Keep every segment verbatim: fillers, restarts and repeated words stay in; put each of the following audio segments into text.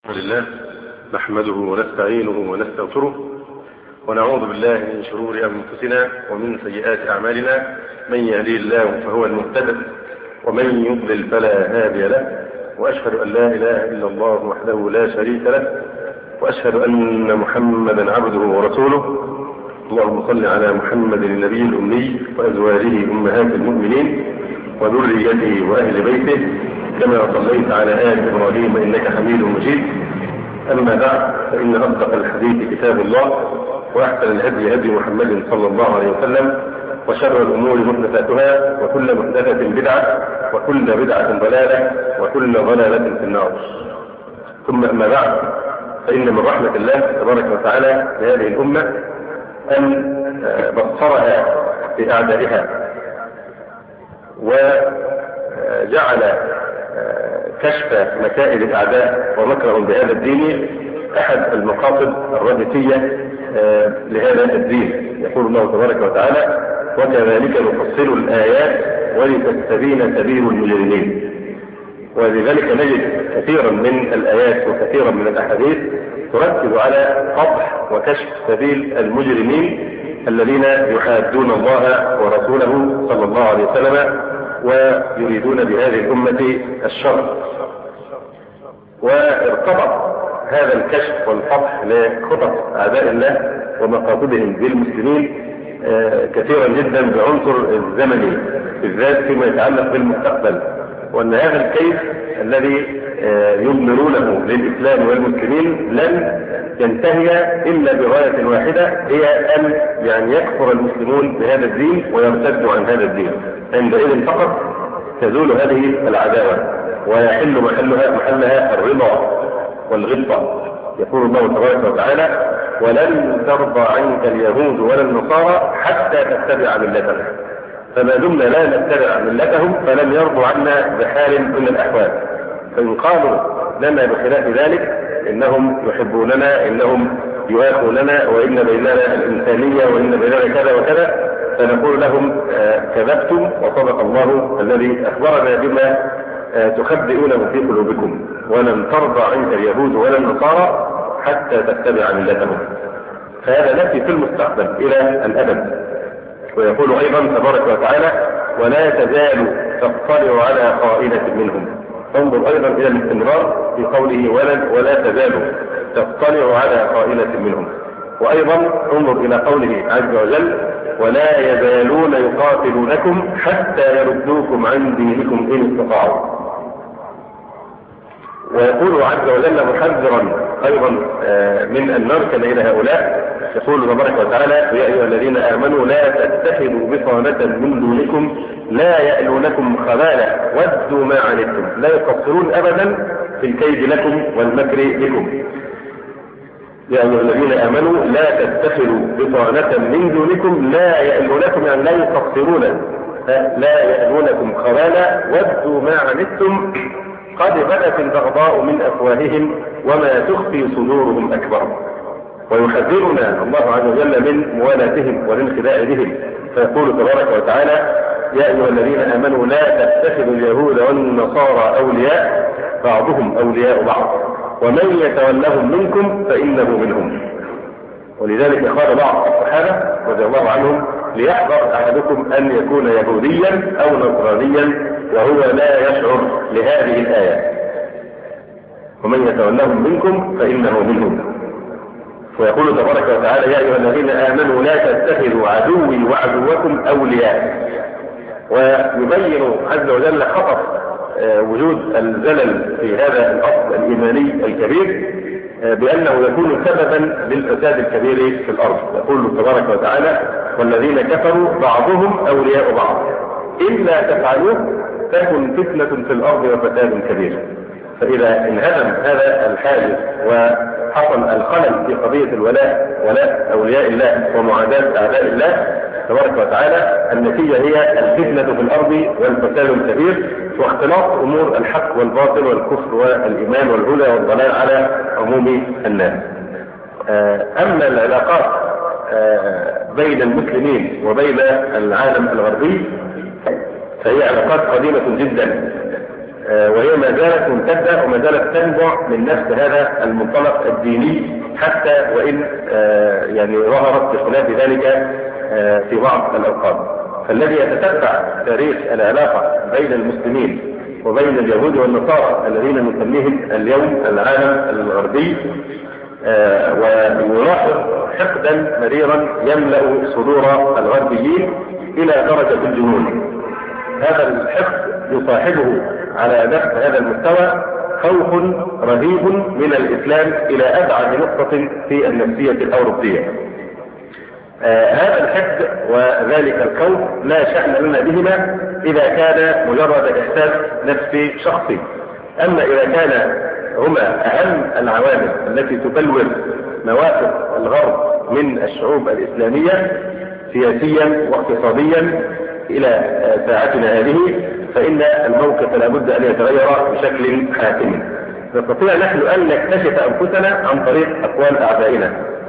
الحمد لله نحمده ونستعينه ونستغفره ونعوذ بالله من شرور أنفسنا ومن سيئات أعمالنا. من يهدي الله فهو المهتد ومن يضلل فلا هادي له، وأشهد أن لا إله إلا الله وحده لا شريك له، وأشهد أن محمدا عبده ورسوله. اللهم صل على محمد النبي الأمي وأزواجه أمهات المؤمنين وذريته وأهل بيته كما صليت على آل إبراهيم إنك حميد مجيد. أما بعد، فإن أصدق الحديث كتاب الله، وأحسن الهدي هدي محمد صلى الله عليه وسلم، وشر الأمور محدثاتها، وكل محدثة بدعة، وكل بدعة ضلالة، وكل ضلالة في النار. ثم أما بعد، فإن من رحمة الله تبارك وتعالى لهذه الأمة أن بصرها بأعدائها، وجعل كشف مكائد الأعداء ومكرهم بهذا الدين أحد المقاصد الرئيسية لهذا الدين. يقول الله تبارك وتعالى: وكذلك نفصل الآيات ولتستبين سبيل المجرمين. ولذلك نجد كثيرا من الآيات وكثيرا من الأحاديث تركز على قطع وكشف سبيل المجرمين الذين يحادون الله ورسوله صلى الله عليه وسلم ويريدون بهذه الأمة الشر. وارتبط هذا الكشف والفضح لخطط أعداء الله ومقاصدهم بالمسلمين كثيرا جدا بعنصر الزمني، بالذات فيما يتعلق بالمستقبل، وأن هذا الكيد الذي يضمرونه للإسلام والمسلمين لن ينتهي إلا بغاية واحدة، هي أن يعني يكفر المسلمون بهذا الدين ويرتدوا عن هذا الدين. عندئذ فقط تزول هذه العداوة ويحل محلها محلها الرضا والغبطة. يقول الله تبارك وتعالى: ولن ترضى عنك اليهود ولا النصارى حتى تتبع ملتهم. فما دمنا لا نتبع ملتهم فلن يرضوا عنا بحال من الأحوال. فإن قالوا لنا بخلاف ذلك إنهم يحبوننا، إنهم يؤاخوننا، وإن بيننا الإنسانية، وإن بيننا كذا وكذا، فنقول لهم كذبتم وصدق الله الذي أخبرنا بما تخبئونه في قلوبكم، ولن ترضى عنك اليهود ولا النصارى حتى تتبع ملتهم. فهذا نفي في المستقبل إلى الأبد. ويقول أيضا تبارك وتعالى: ولا تزال تطلع على خائنة منهم. انظر أيضا إلى الاستمرار في قوله ولا, ولا تزال تطلع على خائنة منهم. وأيضا انظر إلى قوله عز وجل: ولا يزالون يقاتلونكم حتى يردوكم عن دينكم إن استطاعوا. ويقول عز وجل محذرا أيضا من أن نركن إلى هؤلاء، يقول تبارك وتعالى: يا أيها الذين آمنوا لا تتخذوا بطانة من دونكم لا يألونكم خبالا ودوا ما عنتم. لا يقصرون أبدا في الكيد لكم والمكر بكم. يا أيها الذين آمنوا لا تتخذوا بطانة من دونكم لا يألونكم، يعني لا يقصرون، لا يألونكم خبالا ودوا ما عنتم قد بدت البغضاء من أفواههم وما تخفي صدورهم أكبر. ويحذرنا الله عز وجل من موالاتهم والانخداع بهم، فيقول تبارك وتعالى: يا أيها الذين آمنوا لا تتخذوا اليهود والنصارى أولياء بعضهم أولياء بعض ومن يتولهم منكم فإنه منهم. ولذلك قال بعض الصحابة رضي الله عنهم: ليحذر أحدكم أن يكون يهوديا أو نصرانيا وهو لا يشعر لهذه الآية. ومن يتولهم منكم فإنه منهم. ويقول تبارك وتعالى: يا أيها الذين آمنوا لا تتخذوا عدوي وعدوكم أولياء. ويبين عز وجل خطر وجود الزلل في هذا الأصل الإيماني الكبير بأنه يكون سببا للفساد الكبير في الأرض. يقول تبارك وتعالى: والذين كفروا بعضهم أولياء بعض إلا تفعلوه تكن فتنة في الأرض وفساد كبير. فإذا انهدم هذا الحاجز وحصل الخلل في قضية الولاء، ولاء أولياء الله ومعاداة أعداء الله تبارك وتعالى، النتيجة هي الفتنة في الأرض والفساد الكبير واختلاط أمور الحق والباطل والكفر والإيمان والهدى والضلال على عموم الناس. أما العلاقات بين المسلمين وبين العالم الغربي فهي علاقات قديمة جدا، وهي ما زالت ممتدة وما زالت تنبع من نفس هذا المنطلق الديني، حتى وإن يعني ظهرت بخلاف ذلك في بعض الأوقات. فالذي يتتبع تاريخ العلاقة بين المسلمين وبين اليهود والنصارى الذين نسميهم اليوم العالم الغربي ويلاحظ حقدا مريرا يملأ صدور الغربيين إلى درجة الجنون. هذا الحقد يصاحبه على نفس هذا المستوى خوف رهيب من الإسلام إلى أبعد نقطة في النفسية الأوروبية. آه هذا الحقد وذلك الخوف لا شأن لنا بهما إذا كان مجرد إحساس نفسي شخصي. أما إذا كان هما أهم العوامل التي تبلور مواقف الغرب من الشعوب الإسلامية سياسيا واقتصاديا إلى ساعتنا هذه، فإن الموقف لابد أن يتغير بشكل حاسم. نستطيع نحن أن نكتشف أنفسنا عن طريق أقوال أعدائنا،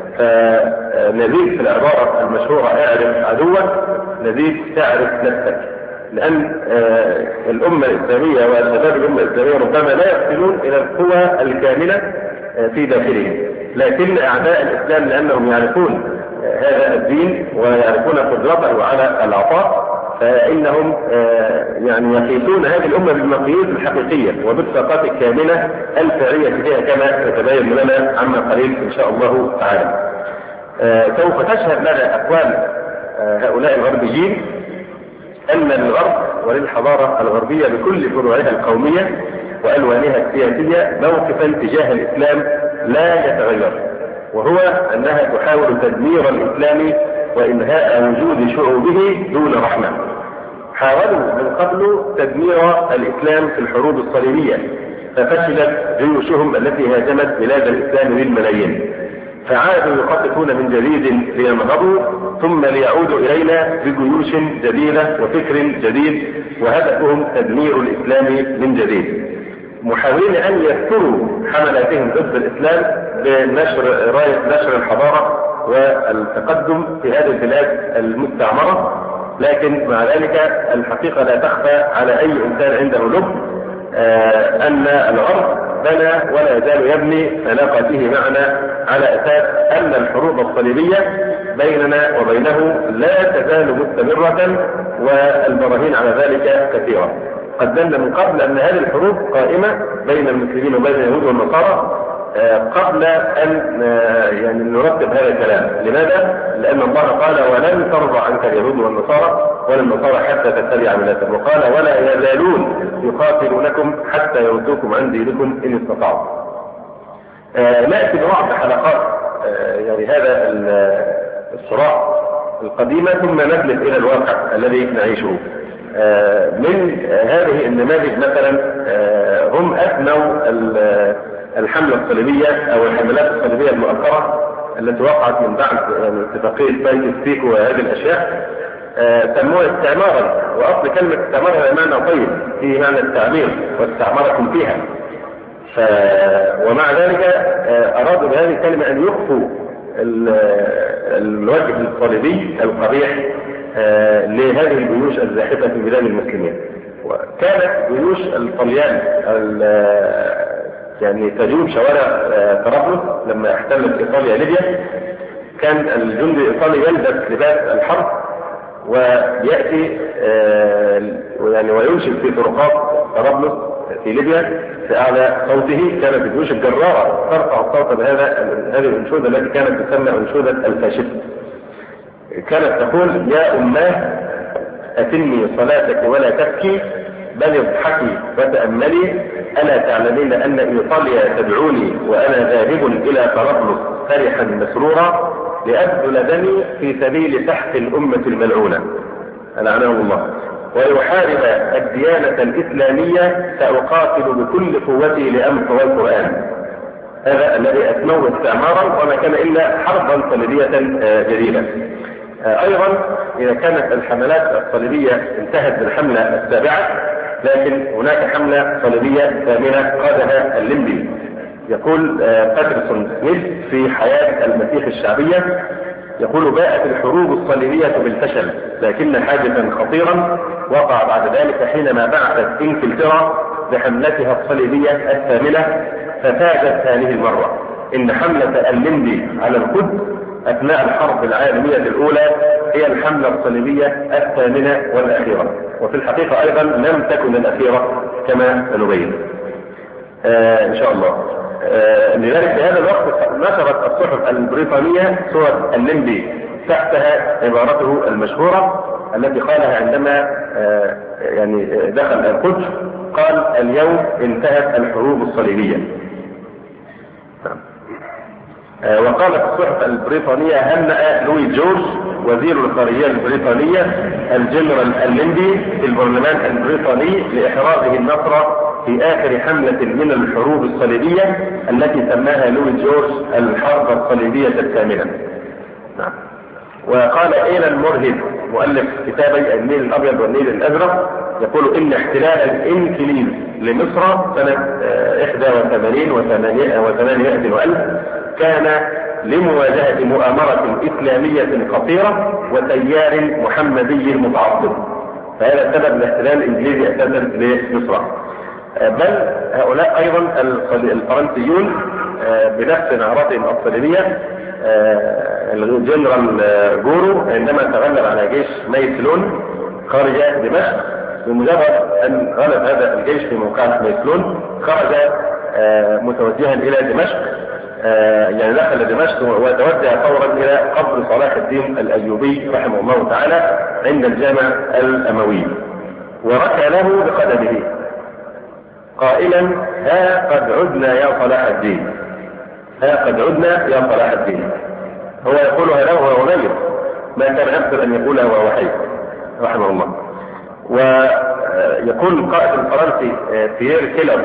فنزيد في العبارة المشهورة اعرف عدوك نزيد تعرف نفسك، لأن الأمة الإسلامية وشباب الأمة الإسلامية ربما لا يصلون إلى القوى الكاملة في داخلهم، لكن أعداء الإسلام لأنهم يعرفون هذا الدين ويعرفون قدرته على العطاء، فإنهم يعني يقيسون هذه الأمة بالمقاييس الحقيقية وبالطاقات الكاملة الفعلية فيها كما يتبين لنا عما قليل إن شاء الله تعالى. سوف تشهد لنا أقوال هؤلاء الغربيين أن للغرب وللحضارة الغربية بكل فروعها القومية وألوانها السياسية موقفا تجاه الإسلام لا يتغير، وهو أنها تحاول تدمير الإسلام وإنهاء وجود شعوبه دون رحمة. حاولوا من قبل تدمير الإسلام في الحروب الصليبية ففشلت جيوشهم التي هاجمت بلاد الإسلام بالملايين، فعادوا يخططون من جديد لينهضوا ثم ليعودوا إلينا بجيوش جديدة وفكر جديد، وهدفهم تدمير الإسلام من جديد، محاولين أن يذكروا حملاتهم ضد الإسلام بنشر راية نشر الحضارة والتقدم في هذه البلاد المستعمرة. لكن مع ذلك الحقيقة لا تخفى على أي إنسان عنده لب آه أن الغرب بنى ولا يزال يبني علاقاته معنا على أساس أن الحروب الصليبية بيننا وبينه لا تزال مستمرة، والبراهين على ذلك كثيرة. قدمنا من قبل أن هذه الحروب قائمة بين المسلمين وبين اليهود والنصارى قبل أن يعني نرتب هذا الكلام. لماذا؟ لأن الله قال ولن ترضى عنك اليهود والنصارى ولا النصارى حتى تتبع ملتهم، وقال ولا يزالون يقاتلونكم حتى يردوكم عن دينكم إن استطاعوا. نأتي ببعض حلقات يعني هذا الصراع القديمة ثم نفلت إلى الواقع الذي نعيشه. من هذه النماذج مثلا هم أثنوا الحملة الصليبية أو الحملات الصليبية المؤخرة التي وقعت من بعد يعني اتفاقية سايكس بيكو وهذه الأشياء، سموها استعمارا، وأصل كلمة استعمار هي معنى طيب في معنى التعمير واستعمركم فيها. ف... ومع ذلك أرادوا بهذه الكلمة أن يخفوا الوجه الصليبي القبيح لهذه الجيوش الزاحفة في بلاد المسلمين. وكانت جيوش الطليان يعني تجوب شوارع طرابلس لما احتلت إيطاليا ليبيا. كان الجندي الإيطالي يلبس لباس الحرب ويأتي يعني وينشد في طرقات طرابلس في ليبيا في أعلى صوته. كانت الجيوش الجرارة ترفع الصوت بهذا هذه الأنشودة التي كانت تسمى أنشودة الفاشيست. كانت تقول يا أماه أتمي صلاتك ولا تبكي بل اضحكي وتأملي، ألا تعلمين أن إيطاليا تدعوني وأنا ذاهب إلى طرابلس فرحا مسرورا لأبذل دمي في سبيل سحق الأمة الملعونة لعنه الله ويحارب الديانة الإسلامية سأقاتل بكل قوتي لأمر القرآن. هذا الذي أسموه استعمارا وما كان إلا حربا صليبية جديدة. أيضا إذا كانت الحملات الصليبية انتهت بالحملة السابعة، لكن هناك حملة صليبية ثامنة قادها الليمبي. يقول باترسون سميث في حياة المسيح الشعبية، يقول باءت الحروب الصليبية بالفشل، لكن حادثا خطيرا وقع بعد ذلك حينما بعثت انجلترا بحملتها الصليبية الثامنة ففازت هذه المرة. إن حملة الليمبي على القدس أثناء الحرب العالمية الأولى هي الحملة الصليبية الثامنة والأخيرة، وفي الحقيقة أيضا لم تكن الأخيرة كما سنبين آه إن شاء الله. آه لذلك في هذا الوقت نشرت الصحف البريطانية صور الليمبي تحتها عبارته المشهورة التي قالها عندما آه يعني دخل القدس، قال: اليوم انتهت الحروب الصليبية. آه وقالت الصحف البريطانية: هنأ لوي جورج وزير الخارجية البريطانية الجنرال الليمبي في البرلمان البريطاني لإحرازه النصر في آخر حملة من الحروب الصليبية التي سماها لوي جورج الحرب الصليبية الثامنة. نعم. وقال إيلان مورهيد مؤلف كتابي النيل الأبيض والنيل الأزرق يقول إن احتلال الإنجليز لمصر سنة إحدى وثمانين وثمانمائة وألف كان لمواجهة مؤامرة إسلامية خطيرة وتيار محمدي متعصب، فهذا سبب الاحتلال الإنجليزي أساسا لمصر. بل هؤلاء أيضا الفرنسيون بنفس نعراتهم الصليبية، الجنرال جورو عندما تغلب على جيش ميسلون خارج دمشق، بمجرد أن غلب هذا الجيش في موقعة ميسلون خرج متوجها إلى دمشق، يعني دخل دمشق وتوجه فورا إلى قبر صلاح الدين الأيوبي رحمه الله تعالى عند الجامع الأموي، وركع له بقدمه قائلا: ها قد عدنا يا صلاح الدين، ها قد عدنا يا صلاح الدين. هو يقولها له وهو غير ما كان يقدر أن يقولها وهو حي رحمه الله. ويقول القائد الفرنسي بيير كيلر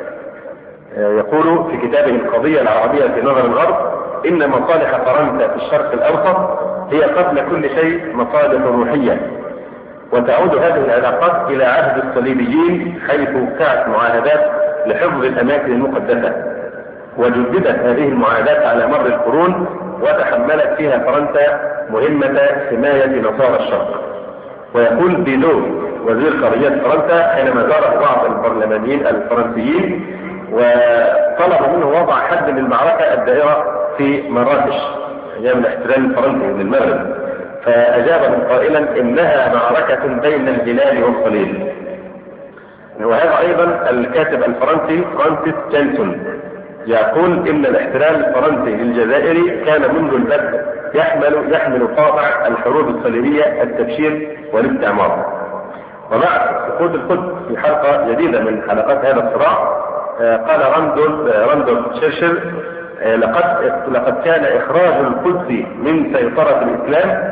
يقول في كتابه القضية العربية في نظر الغرب: إن مصالح فرنسا في الشرق الأوسط هي قبل كل شيء مصالح روحية، وتعود هذه العلاقات إلى عهد الصليبيين حيث كانت معاهدات لحفظ الأماكن المقدسة، وجددت هذه المعاهدات على مر القرون، وتحملت فيها فرنسا مهمة حماية نصارى الشرق. ويقول بيدو وزير خارجية فرنسا حينما زار بعض البرلمانيين الفرنسيين وطلب منه وضع حد للمعركة الدائرة في مراكش أيام الاحتلال الفرنسي للمغرب، فأجابهم قائلا: إنها معركة بين الهلال والصليب. وهذا أيضا الكاتب الفرنسي فرانسيس جانسون يقول إن الاحتلال الفرنسي للجزائر كان منذ البدء يحمل يحمل طابع الحروب الصليبية التبشير والاستعمار. ومع سقوط القدس في حلقة جديدة من حلقات هذا الصراع قال راندولف راندولف تشرشل: لقد لقد كان إخراج القدس من سيطرة الإسلام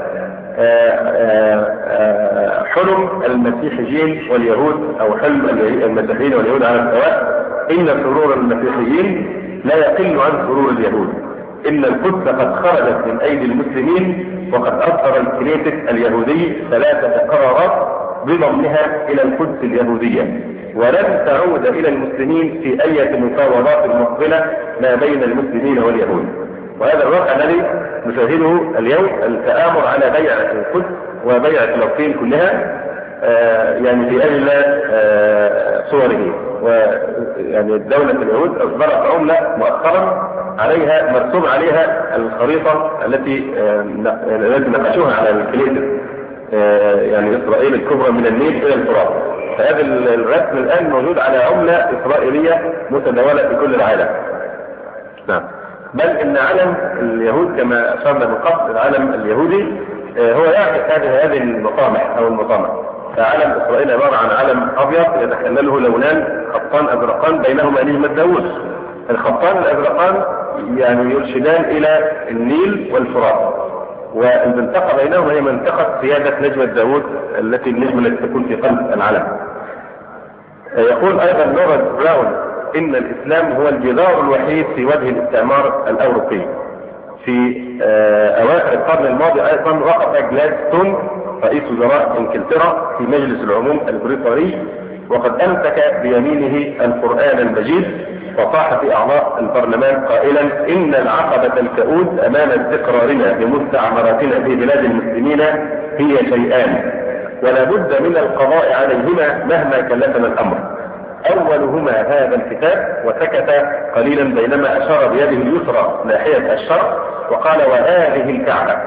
حلم المسيحيين واليهود، أو حلم المسيحيين واليهود على السواء. إن سرور المسيحيين لا يقل عن سرور اليهود. إن القدس قد خرجت من أيدي المسلمين، وقد أصدر الكنيسة اليهودي ثلاثة قرارات بضمها إلى القدس اليهودية، ولن تعود إلى المسلمين في أي مفاوضات مقبلة ما بين المسلمين واليهود. وهذا الواقع الذي نشاهده اليوم، التآمر على بيع القدس وبيع فلسطين كلها آه يعني في أجل آه صوره. ويعني دولة اليهود أصدرت عملة مؤخرا عليها مرسوم عليها الخريطة التي آه التي نقشوها على الكنيسة آه يعني إسرائيل الكبرى من النيل إلى الفرات. فهذا الرسم الآن موجود على عملة إسرائيلية متداولة في كل العالم. نعم. بل إن علم اليهود كما أشرنا من قبل، العلم اليهودي هو يعكس هذه هذه المطامح أو المطامح. فعلم إسرائيل عبارة عن علم أبيض يتخلله لونان خطان أزرقان بينهما نجمة داوود. الخطان الأزرقان يعني يرشدان إلى النيل والفرات، والمنطقة بينهما هي منطقة سيادة نجمة داوود التي النجمة التي تكون في قلب العلم. يقول أيضا نورد براون: إن الإسلام هو الجدار الوحيد في وجه الاستعمار الأوروبي. في أواخر القرن الماضي أيضا وقف جلادستون رئيس وزراء إنجلترا في مجلس العموم البريطاني، وقد أمسك بيمينه القرآن المجيد، وصاح في أعضاء البرلمان قائلا: إن العقبة الكؤود أمام استقرارنا بمستعمراتنا في بلاد المسلمين هي شيئان، ولا بد من القضاء عليهما مهما كلفنا الأمر: أولهما هذا الكتاب، وسكت قليلا بينما أشار بيده اليسرى ناحية الشرق وقال وهذه الكعبة.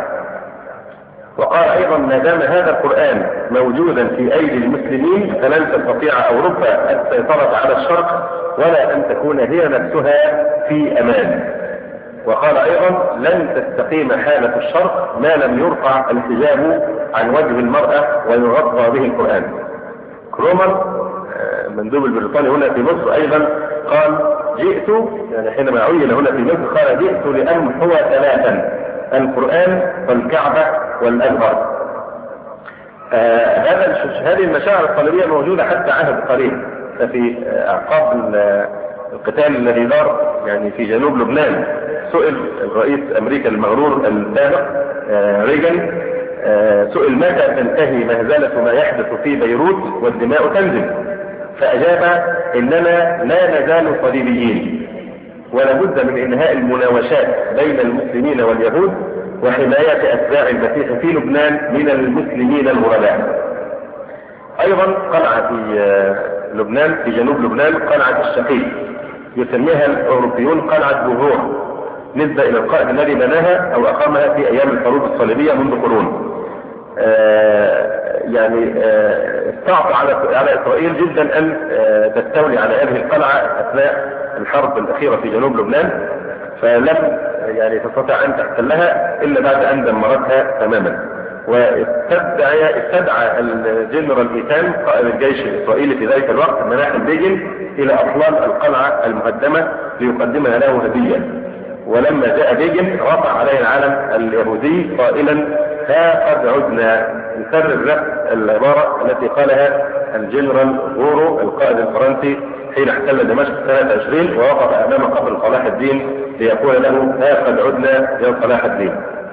وقال أيضا ما دام هذا القرآن موجودا في أيدي المسلمين فلن تستطيع أوروبا السيطرة على الشرق ولا أن تكون هي نفسها في أمان. وقال أيضا لن تستقيم حالة الشرق ما لم يرفع الحجاب عن وجه المرأة ويغطى به القرآن. كرومر مندوب البريطاني هنا في مصر أيضا قال جئت، يعني حينما عين هنا في مصر قال جئت لأمحو ثلاثا: القرآن والكعبة والأزهر. آه هذا هذه المشاعر الطالبية موجودة حتى عهد قريب. ففي أعقاب القتال الذي دار يعني في جنوب لبنان سئل الرئيس أمريكا المغرور السابق آه ريغان آه سئل متى تنتهي مهزلة ما يحدث في بيروت والدماء تنزل، فأجاب إننا لا نزال صليبيين ولا بد من إنهاء المناوشات بين المسلمين واليهود وحماية أتباع المسيح في لبنان من المسلمين الغرباء. أيضا قلعة في لبنان في جنوب لبنان قلعة الشقيق يسميها الأوروبيون قلعة بوهور نسبة إلى القائد الذي بناها أو أقامها في أيام الحروب الصليبية منذ قرون. آه يعني استعصى على على إسرائيل جدا أن آه تستولي على هذه القلعة أثناء الحرب الأخيرة في جنوب لبنان، فلم يعني تستطيع أن تحتلها إلا بعد أن دمرتها تماما. واستدعى استدعى الجنرال إيتان قائد الجيش الإسرائيلي في ذلك الوقت مناحم بيجن إلى أطلال القلعة المهدمة ليقدمها له هدية. ولما جاء بيجن رفع عليه العلم اليهودي قائلا ها قد عدنا، يكرر نفس العبارة التي قالها الجنرال غورو القائد الفرنسي حين احتل دمشق سنة عشرين ووقف أمام قبر صلاح الدين ليقول له ها قد عدنا يا صلاح الدين.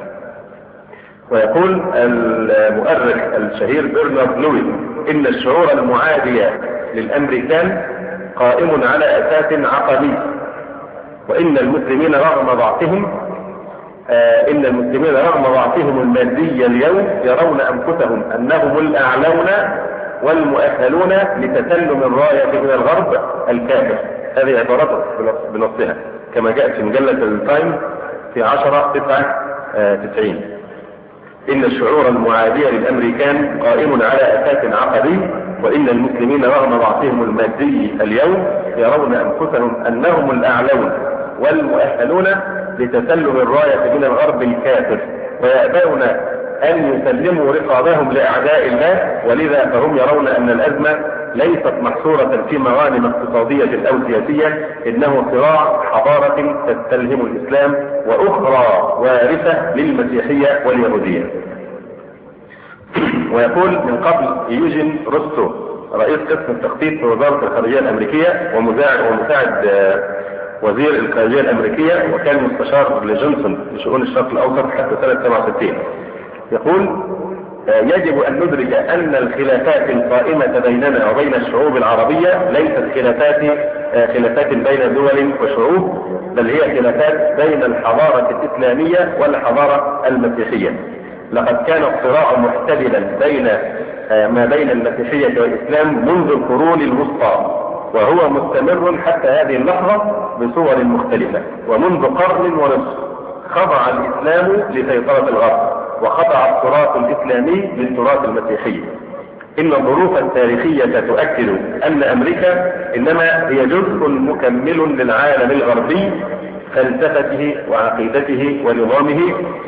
ويقول المؤرخ الشهير برنارد لوي إن الشعور المعادية للأمريكان قائم على أساس عقدي، وإن المسلمين رغم ضعفهم آه إن المسلمين رغم ضعفهم المادي اليوم يرون أنفسهم أنهم الأعلون والمؤهلون لتسلم الراية من الغرب الكافر. هذه عبارته بنصها كما جاءت في مجلة التايم في عشرة تسعة تسعين. إن الشعور المعادية للأمريكان قائم على أساس عقدي، وإن المسلمين رغم ضعفهم المادي اليوم يرون أنفسهم أنهم الأعلون والمؤهلون لتسلم الراية من الغرب الكافر، ويأبون أن يسلموا رقابهم لأعداء الله، ولذا فهم يرون أن الأزمة ليست محصورة في مغانم اقتصادية أو سياسية، إنه صراع حضارة تستلهم الإسلام وأخرى وارثة للمسيحية واليهودية. ويقول من قبل يوجين روستو رئيس قسم التخطيط في وزارة الخارجية الأمريكية ومساعد ومساعد وزير الخارجية الأمريكية وكان مستشار لجونسون لشؤون الشرق الأوسط حتى سنة سبعة وستين، يقول يجب أن ندرك أن الخلافات القائمة بيننا وبين الشعوب العربية ليست خلافات خلافات بين دول وشعوب، بل هي خلافات بين الحضارة الإسلامية والحضارة المسيحية. لقد كان الصراع محتدلا بين ما بين المسيحية والإسلام منذ القرون الوسطى، وهو مستمر حتى هذه اللحظة بصور مختلفة. ومنذ قرن ونصف خضع الإسلام لسيطرة الغرب وخضع التراث الإسلامي للتراث المسيحي. إن الظروف التاريخية تؤكد أن أمريكا إنما هي جزء مكمل للعالم الغربي فلسفته وعقيدته ونظامه،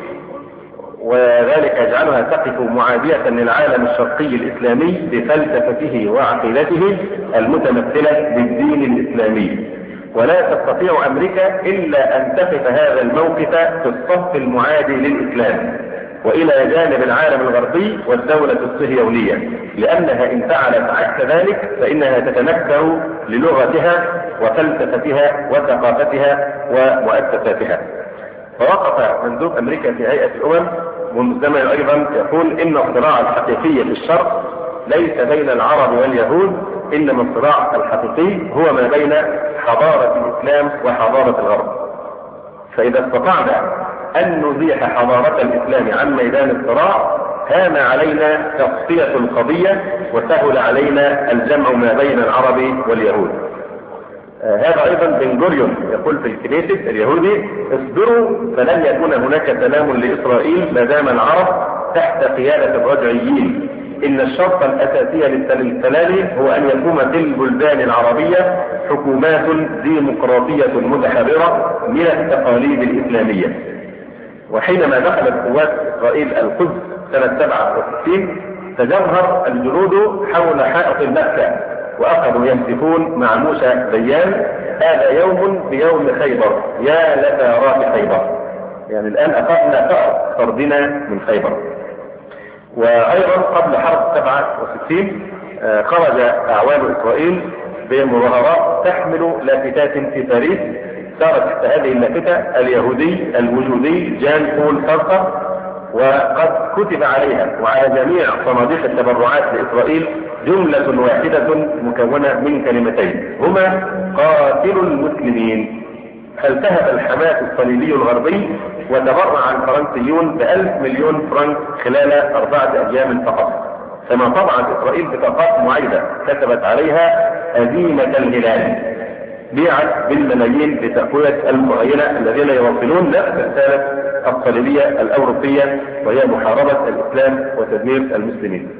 وذلك يجعلها تقف معادية للعالم الشرقي الإسلامي بفلسفته وعقيدته المتمثلة بالدين الإسلامي. ولا تستطيع أمريكا إلا أن تقف هذا الموقف في الصف المعادي للإسلام وإلى جانب العالم الغربي والدولة الصهيونية، لأنها إن فعلت عكس ذلك فإنها تتنكر للغتها وفلسفتها وثقافتها ومؤسساتها. ووقف مندوب أمريكا في هيئة الأمم منذ زمن أيضا يقول إن الصراع الحقيقي في الشرق ليس بين العرب واليهود، إنما الصراع الحقيقي هو ما بين حضارة الإسلام وحضارة الغرب. فإذا استطعنا أن نزيح حضارة الإسلام عن ميدان الصراع هان علينا تصفية القضية وسهل علينا الجمع ما بين العرب واليهود. آه هذا ايضا بن غوريون يقول في الكنيست اليهودي: اصبروا فلن يكون هناك سلام لاسرائيل ما دام العرب تحت قيادة الرجعيين. ان الشرط الاساسي للسلام هو ان يقوم في البلدان العربية حكومات ديمقراطية متحررة من التقاليد الاسلامية. وحينما دخلت قوات اسرائيل القدس سنة سبعة وستين تجمهر الجنود حول حائط المكة واخذوا يهتفون مع موسى ديان: هذا يوم بيوم خيبر، يا لثارات خيبر. يعني الان اخذنا فقط طردنا من خيبر. وايضا قبل حرب سبعة وستين خرج اعوان اسرائيل بمظاهرات تحمل لافتات في باريس، صارت تحت هذه اللافته اليهودي الوجودي جان بول سارتر، وقد كتب عليها وعلى جميع صناديق التبرعات لاسرائيل جملة واحدة مكونة من كلمتين هما: قاتلوا المسلمين. فالتهب الحماس الصليبي الغربي وتبرع الفرنسيون بألف مليون فرنك خلال أربعة أيام فقط. كما طبعت إسرائيل بطاقات معايدة كتبت عليها هزيمة الهلال، بيعت بالملايين لتقوية المعينة الذين يواصلون نفس الرسالة الصليبية الأوروبية، وهي محاربة الإسلام وتدمير المسلمين.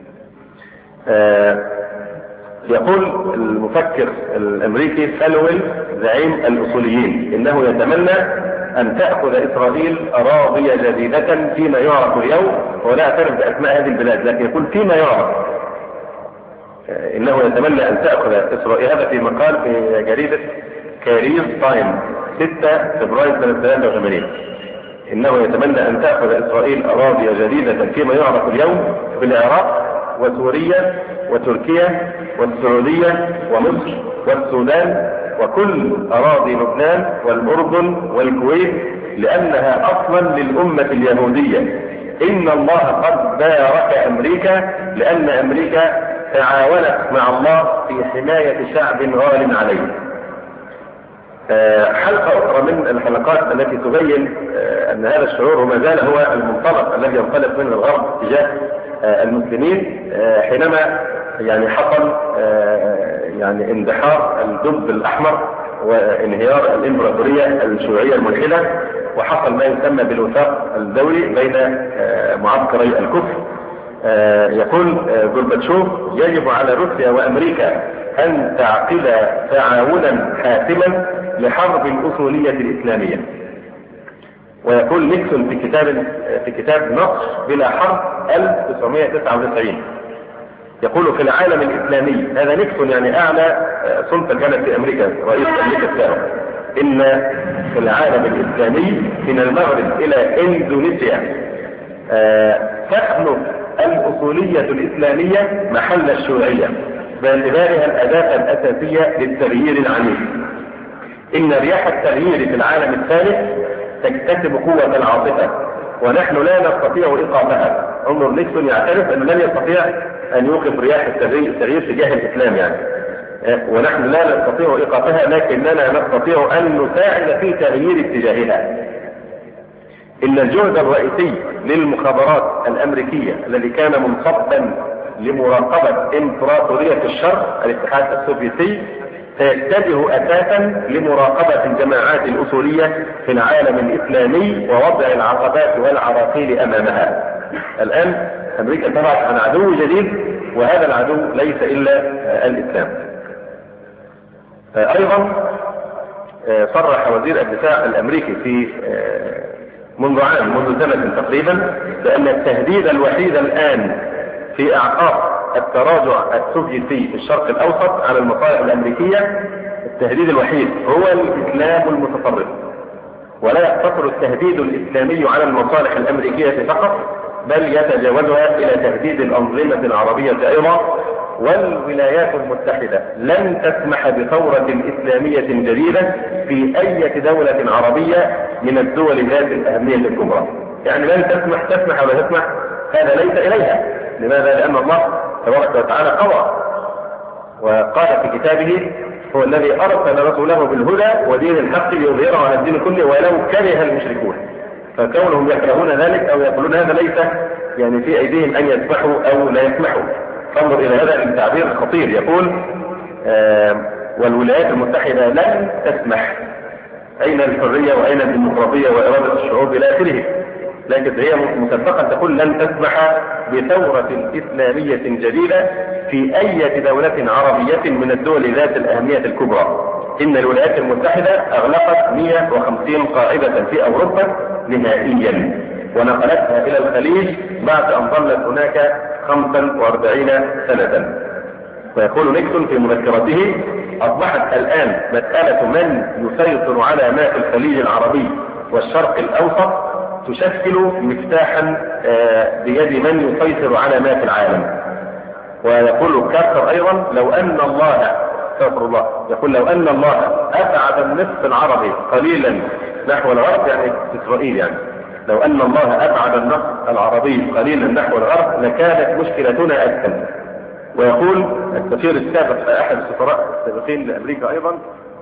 آه يقول المفكر الامريكي فالويل زعيم الاصوليين انه يتمنى ان تأخذ اسرائيل اراضي جديدة فيما يعرف اليوم، ولا اعترف باسماء هذه البلاد لكن يقول فيما يعرف، انه يتمنى ان تأخذ اسرائيل. هذا في مقال في جريدة كاريز تايم ستة فبراير سنة ثلاثة وثمانين. انه يتمنى ان تأخذ اسرائيل اراضي جديدة فيما يعرف اليوم بالعراق وسوريا وتركيا والسعودية ومصر والسودان وكل أراضي لبنان والأردن والكويت، لأنها أصلا للأمة اليهودية. إن الله قد بارك أمريكا لأن أمريكا تعاونت مع الله في حماية شعب غال عليه. حلقة أخرى من الحلقات التي تبين أن هذا الشعور ما زال هو المنطلق الذي ينطلق منه الغرب تجاه المسلمين حينما يعني حصل يعني اندحار الدب الأحمر وانهيار الإمبراطورية الشيوعية الملحدة، وحصل ما يسمى بالوثاق الدولي بين معسكري الكفر. يقول غورباتشوف: يجب على روسيا وأمريكا أن تعقد تعاونا حاسما لحرب الأصولية الإسلامية. ويقول نيكسون في كتاب في كتاب نقش بلا حرب ألف وتسعمائة وتسعة وتسعين، يقول: في العالم الإسلامي، هذا نيكسون يعني أعلى سلطة كانت في أمريكا، رئيس أمريكا السابق، إن في العالم الإسلامي من المغرب إلى إندونيسيا تخلف الأصولية الإسلامية محل الشيوعية باعتبارها الأداة الأساسية للتغيير العنيف. إن رياح التغيير في العالم الثالث تكتسب قوة العاطفة ونحن لا نستطيع إيقافها. انظر، نيكسون يعترف أنه لن يستطيع أن يوقف رياح التغيير تجاه الإسلام يعني، ونحن لا نستطيع إيقافها لكننا نستطيع أن نساعد في تغيير اتجاهها. إن الجهد الرئيسي للمخابرات الأمريكية الذي كان منصبا لمراقبة إمبراطورية الشرق الاتحاد السوفيتي سيتجه أساسا لمراقبة الجماعات الأصولية في العالم الإسلامي ووضع العقبات والعراقيل أمامها. الآن أمريكا تبحث عن عدو جديد، وهذا العدو ليس إلا الإسلام. أيضا صرح وزير الدفاع الأمريكي في منذ عام منذ سنة تقريبا بأن التهديد الوحيد الآن في أعقاب التراجع السوفيتي في الشرق الأوسط على المصالح الأمريكية، التهديد الوحيد هو الإسلام المتطرف. ولا يقتصر التهديد الإسلامي على المصالح الأمريكية فقط، بل يتجاوزها إلى تهديد الأنظمة العربية أيضا. والولايات المتحدة لن تسمح بثورة إسلامية جديدة في أي دولة عربية من الدول ذات الأهمية الكبرى. يعني لن تسمح تسمح ولا تسمح، هذا ليس إليها. لماذا؟ لأن الله تبارك وتعالى قضى وقال في كتابه: هو الذي أرسل رسوله بالهدى ودين الحق ليظهره على الدين كله ولو كره المشركون. فكونهم يكرهون ذلك أو يقولون هذا ليس يعني في أيديهم أن يسمحوا أو لا يسمحوا. فانظر إلى هذا التعبير الخطير، يقول آه والولايات المتحدة لن تسمح. أين الحرية وأين الديمقراطية وإرادة الشعوب إلى آخره؟ لكن هي مسبقا تقول لن تسمح بثورة إسلامية جديدة في أي دولة عربية من الدول ذات الأهمية الكبرى. إن الولايات المتحدة أغلقت مئة وخمسين قاعدة في أوروبا نهائيا ونقلتها إلى الخليج بعد أن ظلت هناك خمسا وأربعين سنة. ويقول نيكسون في مذكرته أصبحت الآن مسألة من يسيطر على ما في الخليج العربي والشرق الأوسط تشكل مفتاحا بيد من يسيطر على ما في العالم. ويقول كارتر أيضا لو أن الله استغفر الله يقول لو أن الله أبعد النصف العربي قليلا نحو الغرب، يعني إسرائيل، يعني لو أن الله أبعد النصف العربي قليلا نحو الغرب لكانت مشكلتنا أسهل. ويقول السفير السابق أحد السفراء السابقين لأمريكا أيضا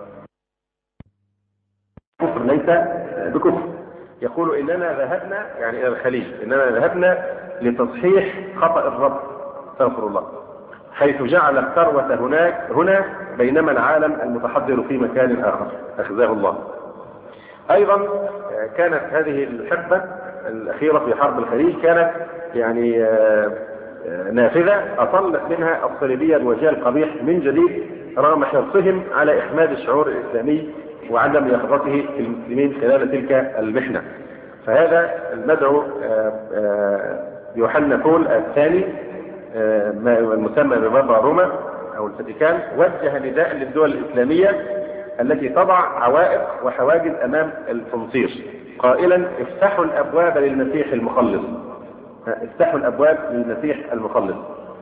كفر ليس بكفر، يقول إننا ذهبنا يعني إلى الخليج إننا ذهبنا لتصحيح خطأ الرب استغفر الله حيث جعل الثروة هناك هنا بينما العالم المتحضر في مكان آخر أخزاه الله. أيضا كانت هذه الحقبة الأخيرة في حرب الخليج كانت يعني نافذة أطلت منها الصليبية الوجه القبيح من جديد رغم حرصهم على إحماد الشعور الإسلامي وعدم يقظته في المسلمين خلال تلك المحنة. فهذا المدعو يوحنا بول الثاني المسمى ببابا روما أو الفاتيكان وجه نداء للدول الإسلامية التي تضع عوائق وحواجز أمام التنصير قائلا افتحوا الأبواب للمسيح المخلص، افتحوا الأبواب للمسيح المخلص.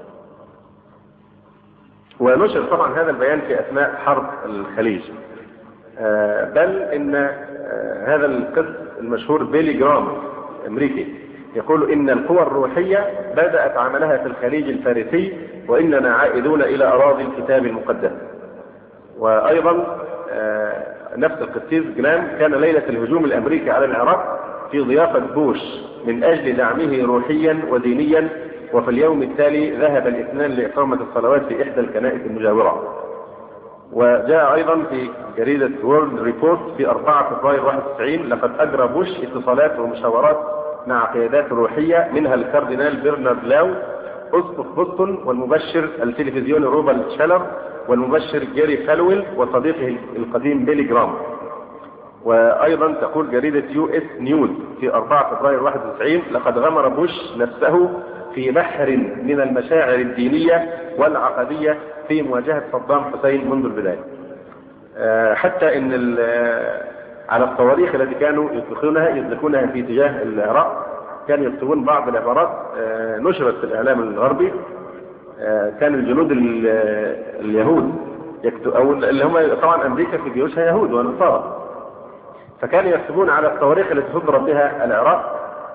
ونشر طبعا هذا البيان في أثناء حرب الخليج، بل إن هذا القس المشهور بيلي جرام أمريكي يقول إن القوى الروحية بدأت عملها في الخليج الفارسي وإننا عائدون إلى أراضي الكتاب المقدس. وأيضا نفس القسيس جلام كان ليلة الهجوم الأمريكي على العراق في ضيافة بوش من أجل دعمه روحيا ودينيا، وفي اليوم التالي ذهب الاثنان لإقامة الصلوات في إحدى الكنائس المجاورة. وجاء أيضا في جريدة وورلد ريبورت في أربعة فبراير واحد وتسعين لقد أجرى بوش اتصالات ومشاورات مع قيادات روحية منها الكاردينال برنارد لاو أسقف بوسطن والمبشر التلفزيوني روبرت شالر والمبشر جيري فالويل وصديقه القديم بيلي جرام. وأيضا تقول جريدة يو اس نيوز في أربعة فبراير واحد وتسعين لقد غمر بوش نفسه في بحر من المشاعر الدينية والعقدية في مواجهة صدام حسين منذ البداية، حتى ان على الصواريخ التي كانوا يطلقونها يطلقونها في اتجاه العراق كانوا يكتبون بعض العبارات نشرت في الإعلام الغربي. كان الجنود اليهود يكتب أو اللي هم طبعا أمريكا في جيوشها يهود ونصارى، فكانوا يكتبون على الصواريخ التي تضرب بها العراق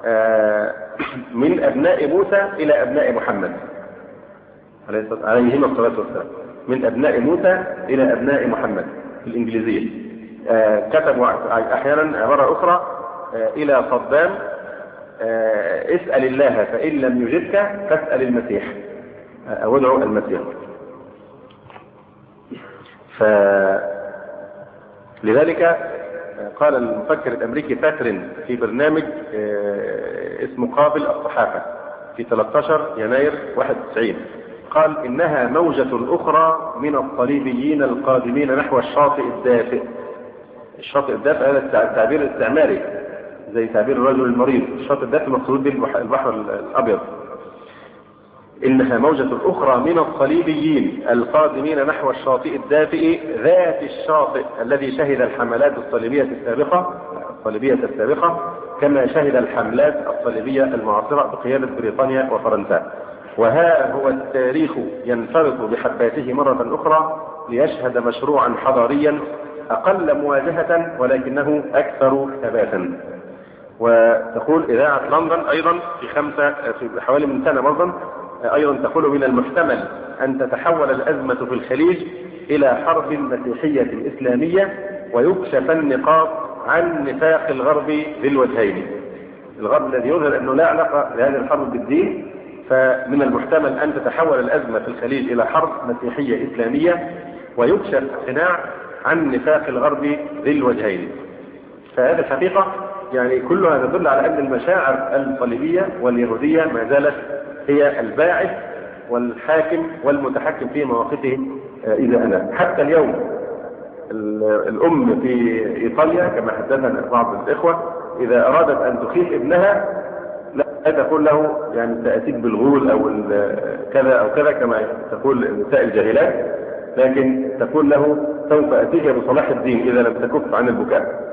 من أبناء موسى إلى أبناء محمد عليهما الصلاة والسلام، من أبناء موسى إلى أبناء محمد في الإنجليزية. كتبوا أحيانا عبارة أخرى إلى صدام اسأل الله فإن لم يجدك فاسأل المسيح أو ادعو المسيح. فلذلك قال المفكر الأمريكي باترين في برنامج اسمه قابل الصحافة في ثلاثة عشر يناير واحد وتسعين قال إنها موجة أخرى من الصليبيين القادمين نحو الشاطئ الدافئ. الشاطئ الدافئ هذا التعبير الاستعماري زي تعبير الرجل المريض، الشاطئ الدافئ مقصود به البحر الأبيض. إنها موجة أخرى من الصليبيين القادمين نحو الشاطئ الدافئ ذات الشاطئ الذي شهد الحملات الصليبية السابقة الصليبية السابقة كما شهد الحملات الصليبية المعاصرة بقيادة بريطانيا وفرنسا. وها هو التاريخ ينفرط بحباته مرة أخرى ليشهد مشروعا حضاريا أقل مواجهة ولكنه أكثر ثباتا. وتقول إذاعة لندن أيضا في خمسة في حوالي من سنة مرضا أيضا تقول من المحتمل أن تتحول الأزمة في الخليج إلى حرب مسيحية إسلامية ويكشف النقاط عن نفاق الغرب ذي الوجهين. الغرب الذي يظهر أنه لا علاقة لهذه الحرب بالدين، فمن المحتمل أن تتحول الأزمة في الخليج إلى حرب مسيحية إسلامية ويكشف قناع عن نفاق الغرب ذي الوجهين. فهذه الحقيقة يعني كلها تدل على أن المشاعر الصليبية واليهودية ما زالت هي الباعث والحاكم والمتحكم في مواقفه إذا أنا. حتى اليوم الأم في إيطاليا كما حدثنا بعض الإخوة إذا أرادت أن تخيف ابنها لا تقول له يعني تأتيك بالغول أو كذا أو كذا كما تقول نساء الجاهلات، لكن تقول له سوف أتيك بصلاح الدين إذا لم تكف عن البكاء.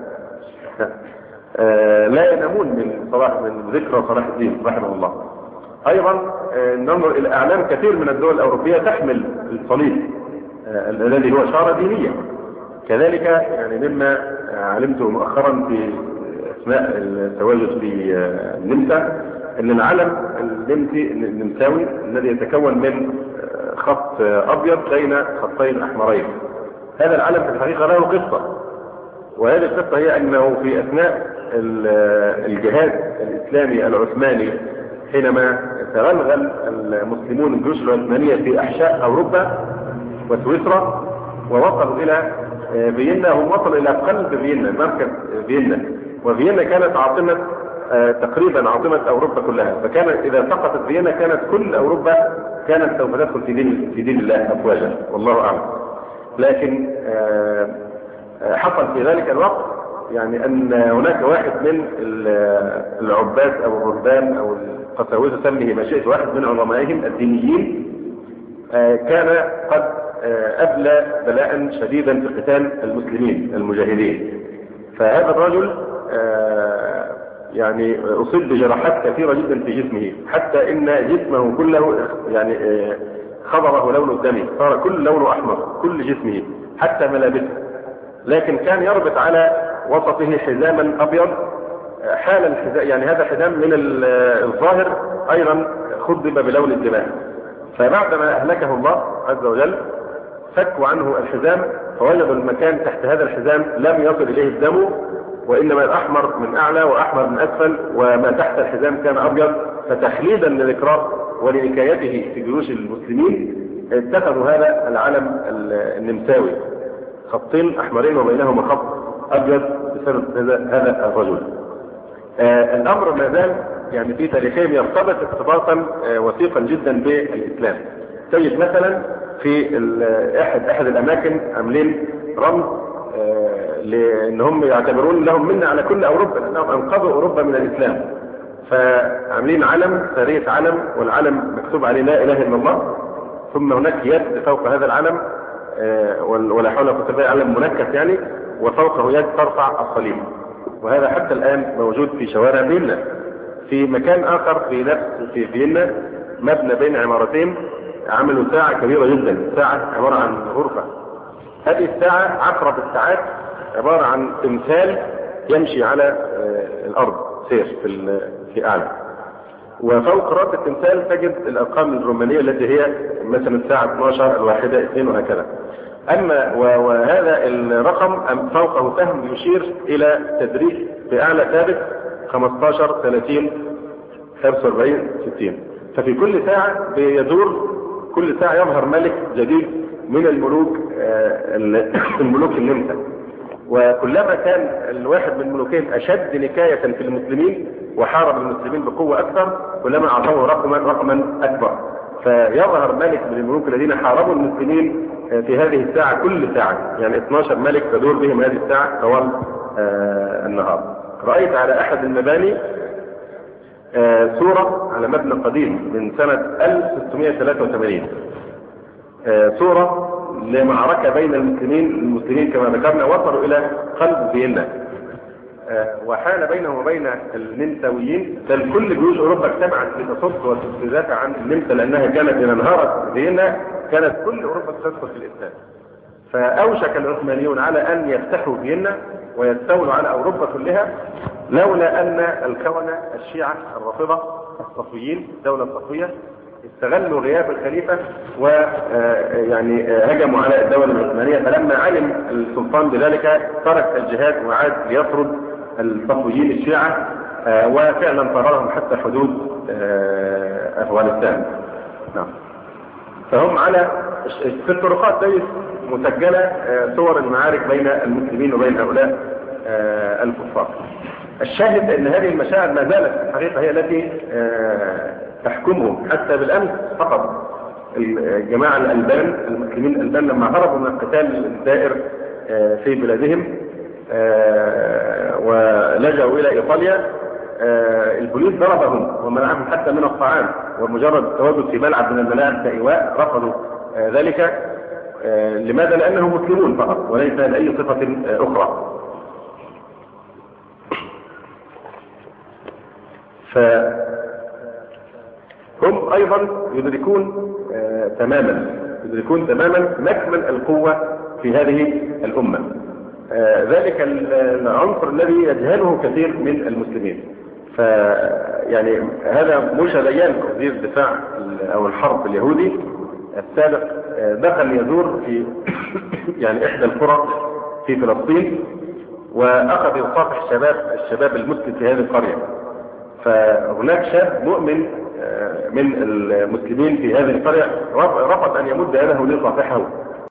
لا ينامون من صلاح من ذكرى صلاح الدين رحمه الله. أيضا ننظر إلى أعلام كثير من الدول الأوروبية تحمل الصليب الذي هو شارة دينية. كذلك يعني مما علمته مؤخرا في أثناء التواجد في النمسا أن العلم النمساوي الذي يتكون من خط أبيض بين خطين أحمرين، هذا العلم في الحقيقة له قصة، وهذه القصة هي أنه في أثناء الجهاد الإسلامي العثماني حينما تغلغل المسلمون الجيوش العثمانية في أحشاء أوروبا وسويسرا ووصلوا إلى فيينا، هم وصلوا إلى قلب فيينا مركز فيينا، وفيينا كانت عاصمة تقريبا عاصمة أوروبا كلها، فكان إذا سقطت فيينا كانت كل أوروبا كانت سوف تدخل في دين في دين الله أفواجا والله أعلم. لكن حصل في ذلك الوقت يعني أن هناك واحد من العباد أو الرهبان أو القساوسة سميه ما شئت، واحد من عظمائهم الدينيين كان قد أبلى بلاء شديدا في قتال المسلمين المجاهدين، فهذا الرجل يعني أصيب بجراحات كثيرة جدا في جسمه حتى إن جسمه كله يعني خضره لون الدم، صار كل لونه أحمر كل جسمه حتى ملابسه، لكن كان يربط على وسطه حزاما أبيض حال الحزام، يعني هذا حزام من الظاهر أيضا خضب بلون الدماء، فبعدما أهلكه الله عز وجل فكوا عنه الحزام فوجدوا المكان تحت هذا الحزام لم يصل إليه الدم، وإنما الأحمر من أعلى وأحمر من أسفل، وما تحت الحزام كان أبيض، فتخليدا لذكراه ولنكايته في جيوش المسلمين اتخذوا هذا العلم النمساوي خطين أحمرين وبينهما خط أبيض بسبب هذا الرجل. آه الأمر ما زال يعني في تاريخهم يرتبط ارتباطا آه وثيقا جدا بالإسلام. تجد مثلا في أحد أحد الأماكن عاملين رمز آه لأنهم يعتبرون لهم منا على كل أوروبا لأنهم أنقذوا أوروبا من الإسلام، فعاملين علم سارية علم، والعلم مكتوب عليه لا إله إلا الله، ثم هناك يد فوق هذا العلم آه ولا حول ولا قوة إلا بالله، علم منكس يعني، وفوقه يد ترفع الصليب، وهذا حتى الآن موجود في شوارع فيينا. في مكان آخر في نفس في فيينا مبنى بين عمارتين عملوا ساعة كبيرة جدا، ساعة عبارة عن غرفة، هذه الساعة عقرب الساعات عبارة عن تمثال يمشي على آه الأرض سير في في أعلى، وفوق رأس التمثال تجد الأرقام الرومانية التي هي مثلا الساعة اثناشر الواحدة اثنين وهكذا. أما وهذا الرقم فوقه سهم يشير إلى تدريج في أعلى ثابت خمستاشر ثلاثين خمسة وأربعين ستين، ففي كل ساعة بيدور كل ساعة يظهر ملك جديد من الملوك الملوك النمسا، وكلما كان الواحد من ملوكهم أشد نكاية في المسلمين وحارب المسلمين بقوة أكثر كلما أعطوه رقما رقما أكبر، فيظهر ملك من الملوك الذين حاربوا المسلمين في هذه الساعة كل ساعة، يعني اثناشر ملك تدور بهم هذه الساعة طوال آه النهار. رأيت على أحد المباني آه صورة على مبنى قديم من سنة ألف وستمائة وثلاثة وثمانين، آه صورة لمعركة بين المسلمين المسلمين كما ذكرنا وصلوا إلى قلب فيينا، آه وحال بينهم وبين النمساويين، بل كل جيوش أوروبا اجتمعت لتصد وتدافع عن النمسا لأنها كانت إذا انهارت فيينا كانت كل أوروبا تدخل في الإسلام، فأوشك العثمانيون على أن يفتحوا فيينا ويستولوا على أوروبا كلها، لولا أن الكونة الشيعة الرافضة الصفويين الدولة الصفوية استغلوا غياب الخليفة ويعني هجموا على الدولة العثمانية، فلما علم السلطان بذلك ترك الجهاد وعاد ليطرد الصفويين الشيعة وفعلا طردهم حتى حدود أفغانستان. نعم. فهم على في الطرقات دي مسجلة صور المعارك بين المسلمين وبين هؤلاء الكفار. الشاهد ان هذه المشاعر ما زالت في الحقيقة هي التي تحكمهم حتى بالأمس فقط. الجماعة الألبان المسلمين الألبان لما هربوا من القتال الدائر في بلادهم ولجأوا إلى إيطاليا، البوليس ضربهم ومنعهم حتى من الطعام، ومجرد التواجد في ملعب من الملاعب كإيواء رفضوا ذلك. لماذا؟ لأنهم مسلمون فقط وليس لأي صفة أخرى. فهم أيضا يدركون تماما يدركون تماما مكمن القوة في هذه الأمة، ذلك العنصر الذي يجهله كثير من المسلمين. فيعني هذا موشى ديان وزير الدفاع أو الحرب اليهودي السابق دخل يزور في يعني إحدى القرى في فلسطين، وأخذ يصافح الشباب الشباب المسلم في هذه القرية. فهناك شاب مؤمن من المسلمين في هذه القرية رفض أن يمد يده ليصافحه،